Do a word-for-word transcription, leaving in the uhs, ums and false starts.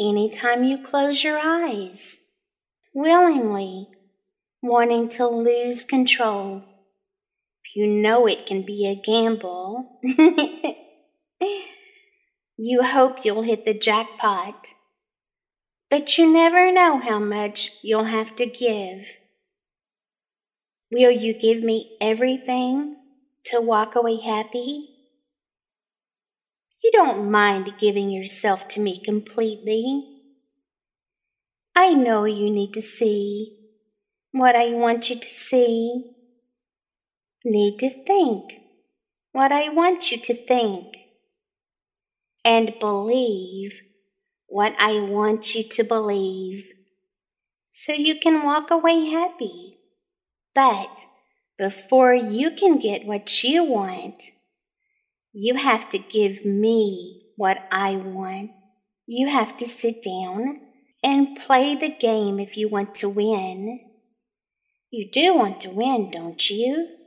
anytime you close your eyes, willingly wanting to lose control. You know it can be a gamble. You hope you'll hit the jackpot, but you never know how much you'll have to give. Will you give me everything to walk away happy? You don't mind giving yourself to me completely. I know you need to see what I want you to see. Need to think what I want you to think. And believe what I want you to believe. So you can walk away happy. But before you can get what you want, you have to give me what I want. You have to sit down and play the game if you want to win. You do want to win, don't you?